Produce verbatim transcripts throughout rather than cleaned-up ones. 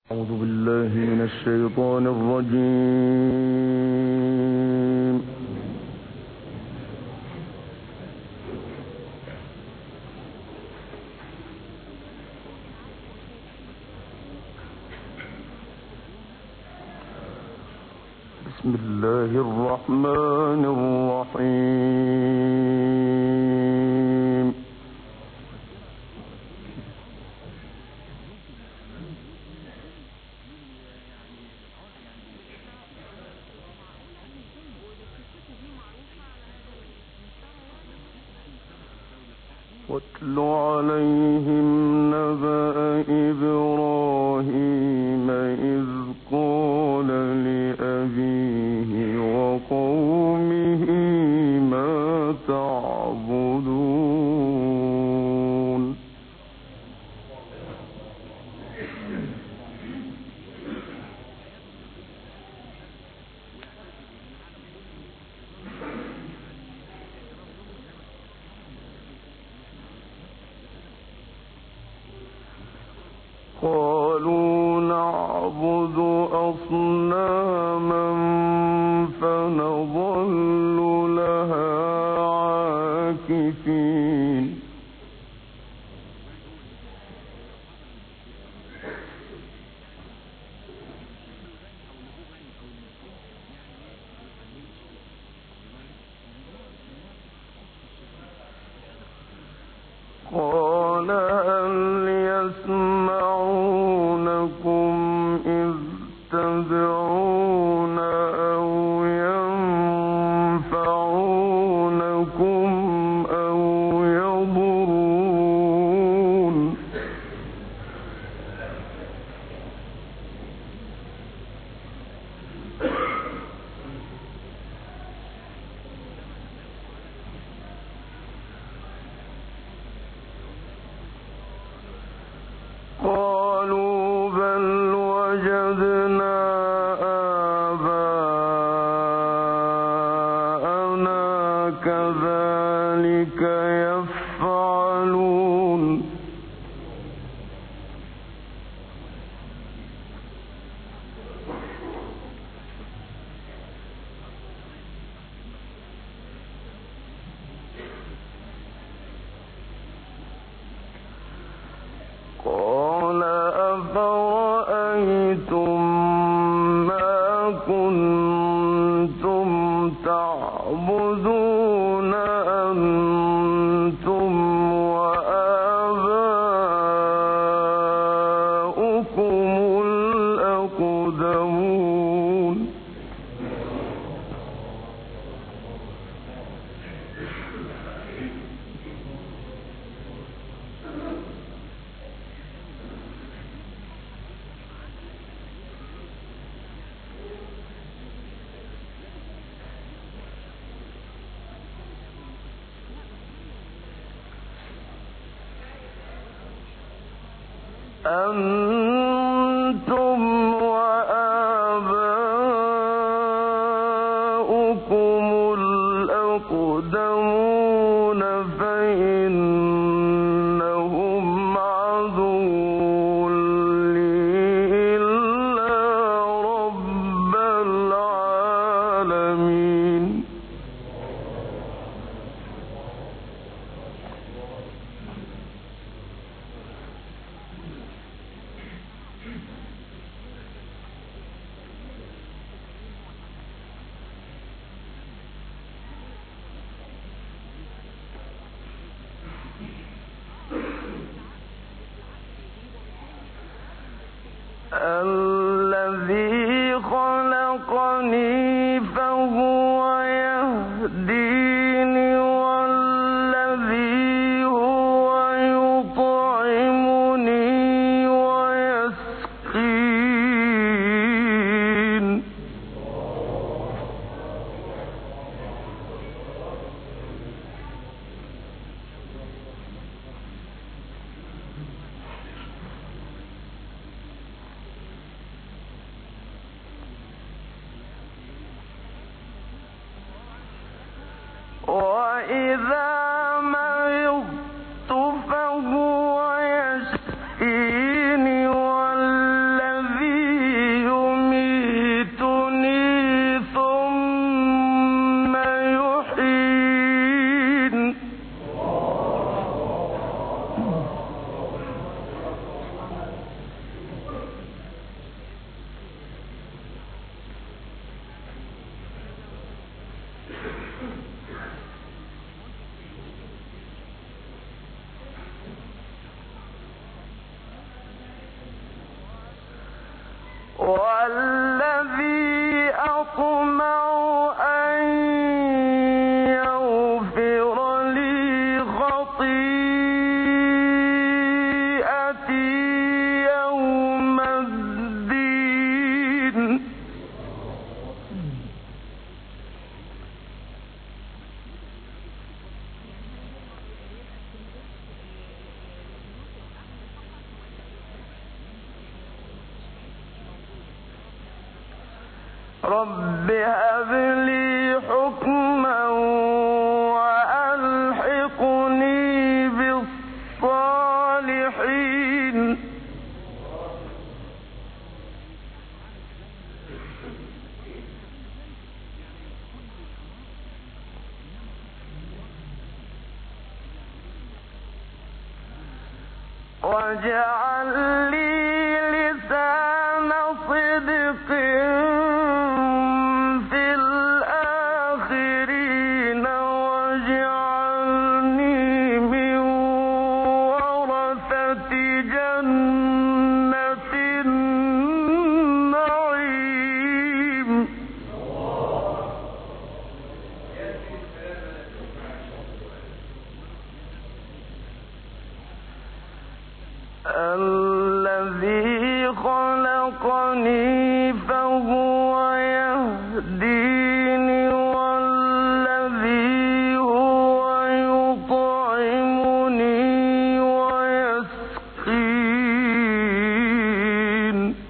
أعوذ بالله من الشيطان الرجيم. بسم الله الرحمن الرحيم. واتل عليهم نبأ إبراهيم إذ قال لأبيه وقومه ما تعبدون. قالوا نعبد أصناما فنظل لها عاكفين. قال هل يسمعونكم إذ تدعون أو ينفعونكم أو يضرون. قالوا بل وجدنا آباءنا كذلك يفعلون. قال أفرأيتم ما كنتم تعبدون أنتم وآباؤكم الأقدمون. أنتم وآباؤكم الأقدمون فإنهم عدو لي إلا رب العالمين. الذي خلقني فهو يهديني والذي هو يطعمني ويسقين. رب هب لي حكما وألحقني بالصالحين واجعل لي لسان صدق في الآخرين واجعلني من ورثة جنة النعيم الذي خلقني فهو يهديني والذي هو يطعمني ويسقين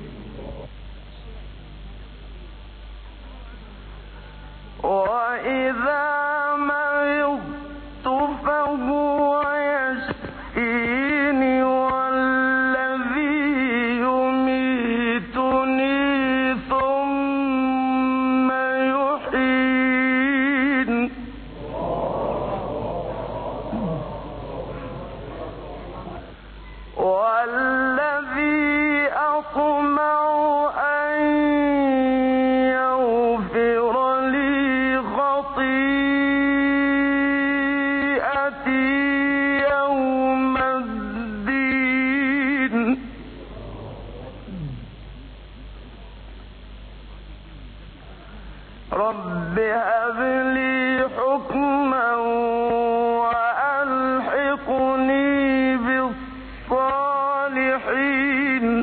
وإذا مرضت فهو يشفيني والذي أطمع أن يغفر لي خطيئتي يوم الدين رب هب لي حكما وألحقني بالصالحين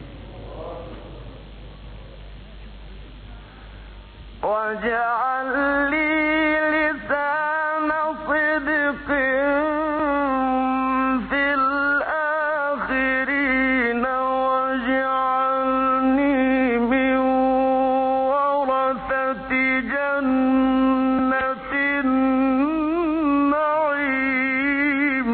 واجعل لي لسان صدق في الآخرين واجعلني من ورثة جنة النعيم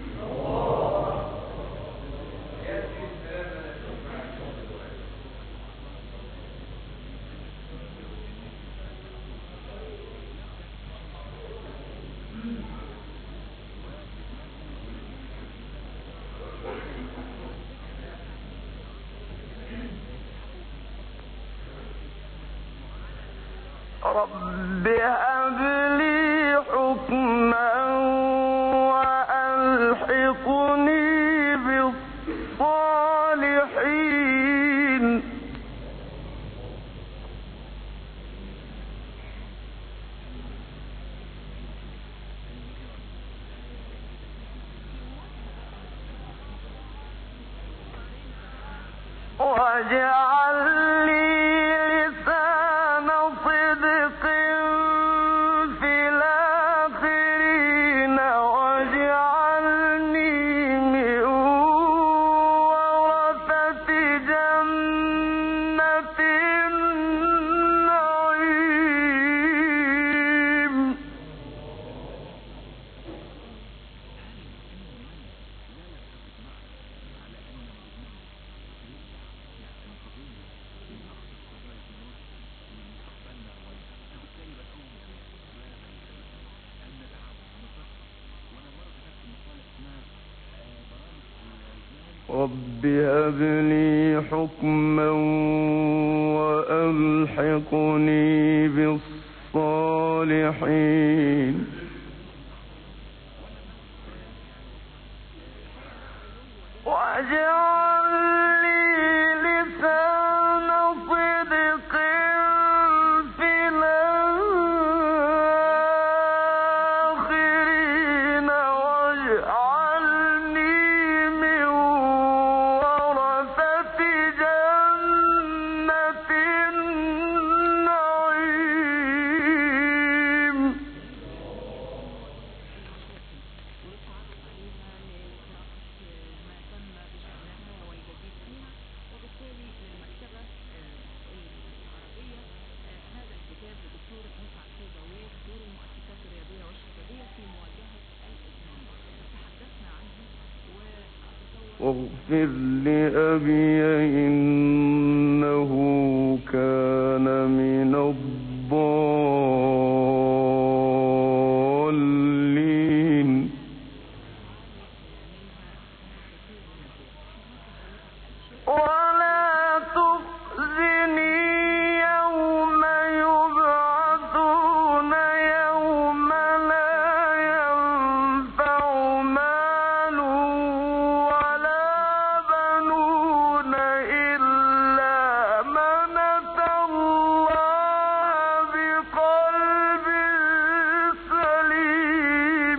رب هب لي حكما وألحقني بالصالحين واجعل لي لسان صدق في الآخرين واجعلني من ورثة جنة النعيم رب هب لي حكما وألحقني بالصالحين واجعل لي لسان صدق في الآخرين واجعلني من ورثة جنة النعيم واغفر لأبي إنه كان من الضالين ولا تخزني يوم يبعثون يوم لا ينفع مال ولا بنون إلا من أتى الله بقلب سليم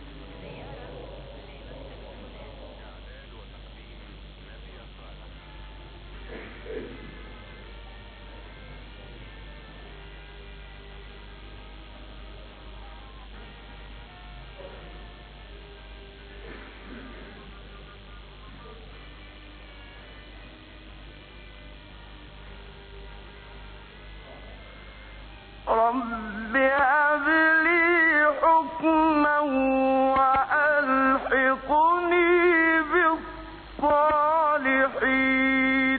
رب هب لي حكما وألحقني بالصالحين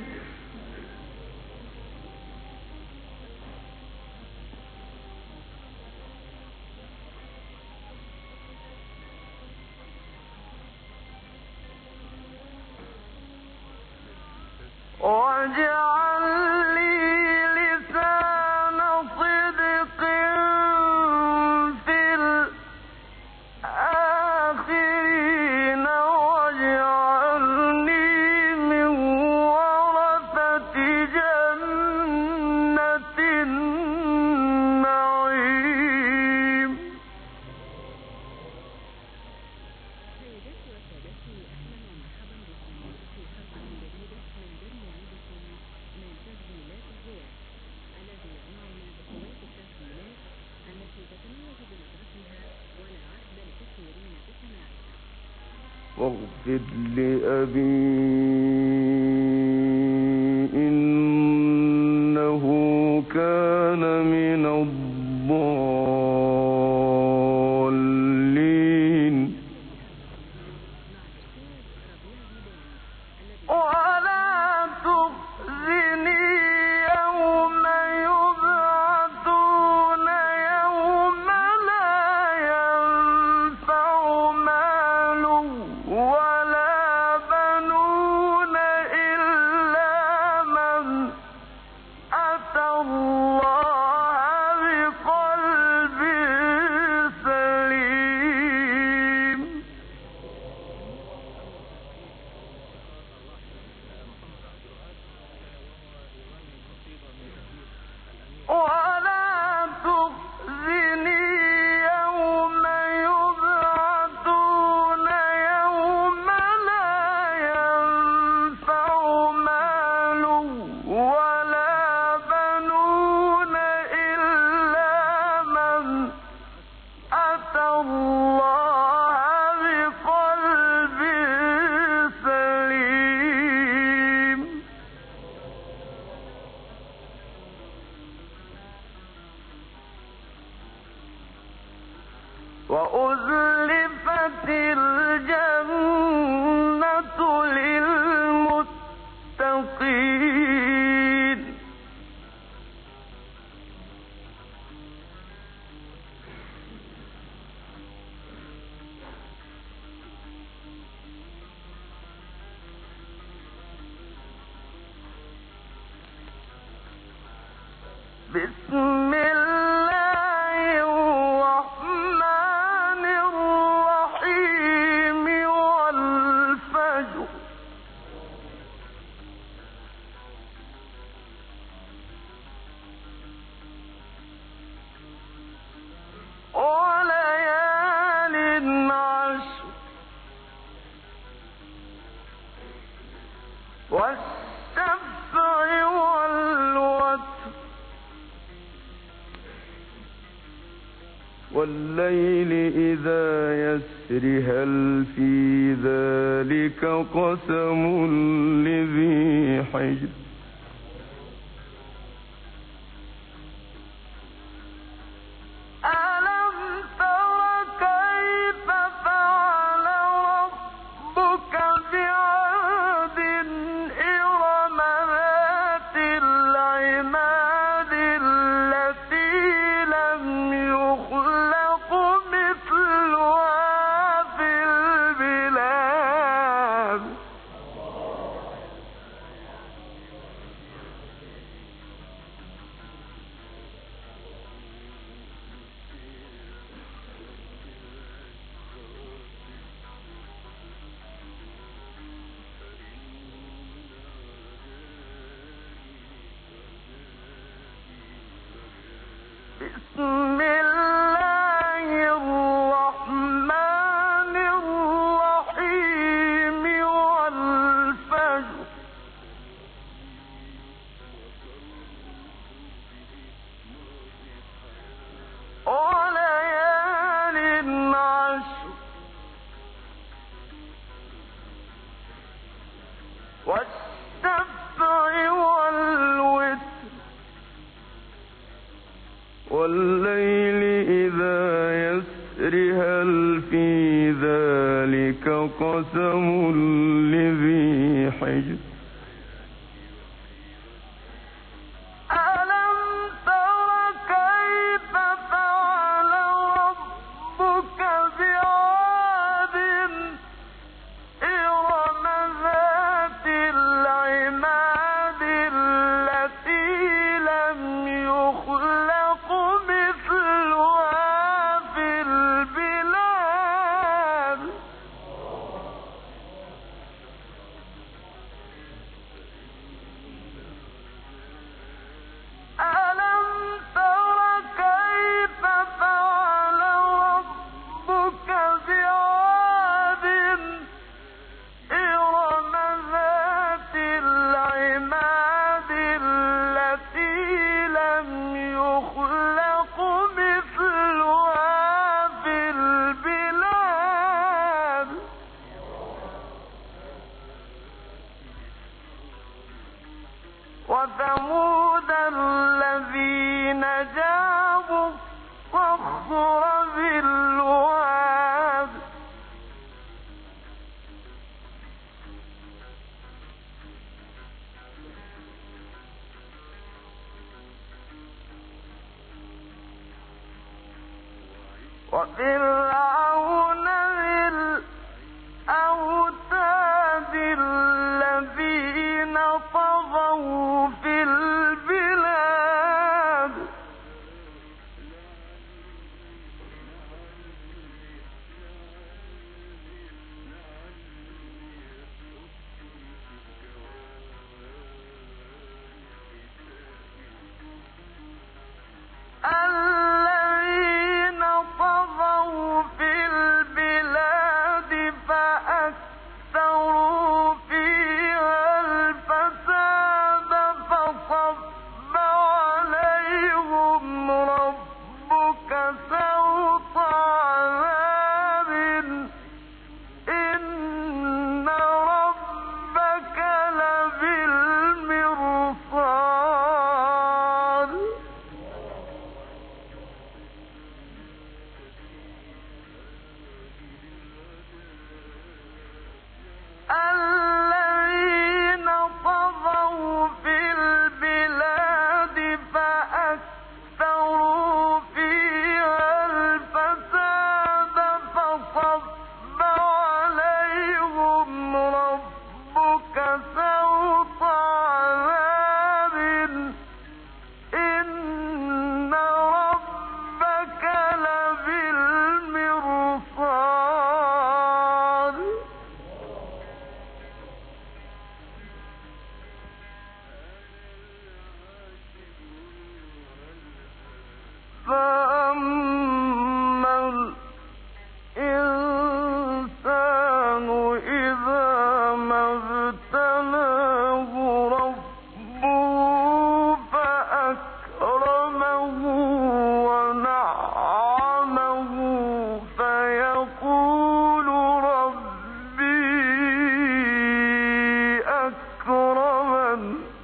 واجعل لي لسان صدق في الآخرين واجعلني من ورثة جنة النعيم واغفر لأبي إنه كان من الضالين ولا تخزني يوم يبعثون يوم لا ينفع مال ولا بنون إلا من أتى الله بقلب سليم ولا تخزني يوم يبعثون يوم لا ينفع مال ولا بنون إلا من أتى الله بقلب سليم وأزلفت الجنة للمتقين بسم الله الرحمن الرحيم والفجر وليال عشر والشفع والوتر والليل إذا يسر هل في ذلك قسم لذي حجر ألم تر كيف فعل ربك بعاد بسم الله الرحمن الرحيم والفجر وليال عشر والشفع والوتر والليل إذا يسر هل في ذلك قسم لذي حجر ألم تر كيف فعل ربك بعاد إرم ذات العماد التي لم يخلق مثلها في البلاد ألم تر كيف فعل ربك بعاد إرم ذات العماد التي لم يخلق مثلها في البلاد وثمود الذين جابوا الصخر بالواد وفرعون ذي الأوتاد الذين طغوا في البلاد الذين طغوا في البلاد فأكثروا فيها الفساد فصب عليهم ربك سوط عذاب إن ربك لبالمرصاد الذين طغوا في البلاد فأكثروا فيها الفساد فصب عليهم ربك سوط عذاب إن ربك لبالمرصاد فأما الإنسان إذا ما ابتلاه ربه فأكرمه ونعمه فيقول ربي أكرمن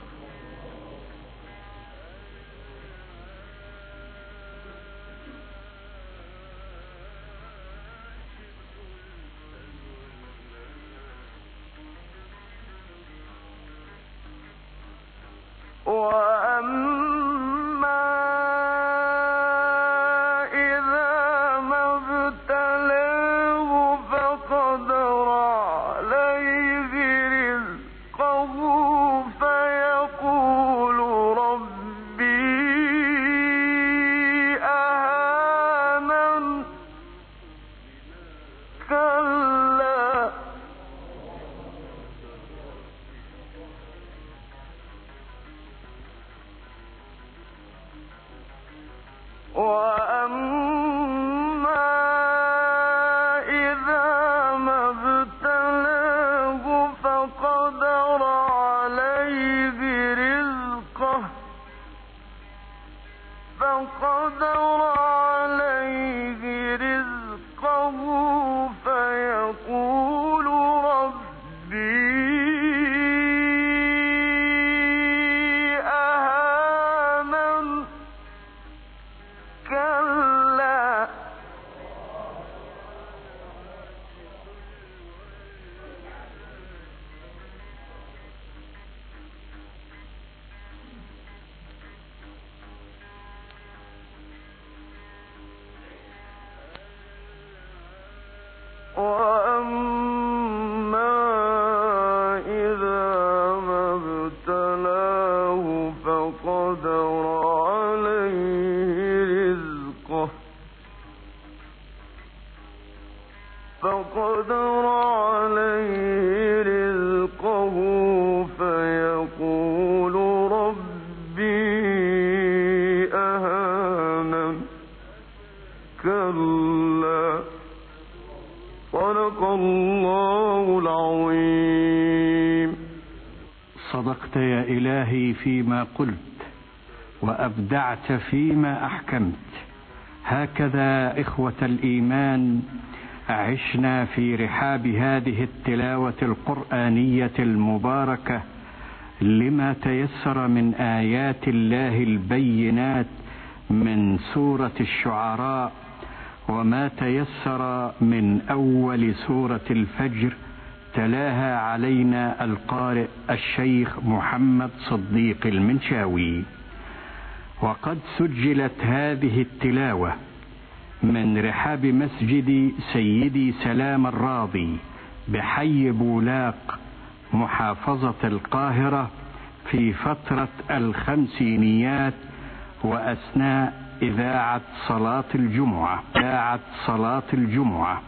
وأما إذا ما ابتلاه فقدر عليه رزقه فيقول ربي أهانن كلا فقدر عليه رزقه فيقول ربي أهانن كلا صدق الله العظيم. صدقت يا إلهي فيما قلت وأبدعت فيما أحكمت. هكذا إخوة الإيمان عشنا في رحاب هذه التلاوة القرآنية المباركة لما تيسر من آيات الله البينات من سورة الشعراء، وما تيسر من أول سورة الفجر تلاها علينا القارئ الشيخ محمد صديق المنشاوي. وقد سجلت هذه التلاوة من رحاب مسجد سيدي سلام الراضي بحي بولاق محافظة القاهرة في فترة الخمسينيات وأثناء إذاعة صلاة الجمعة إذاعة صلاة الجمعة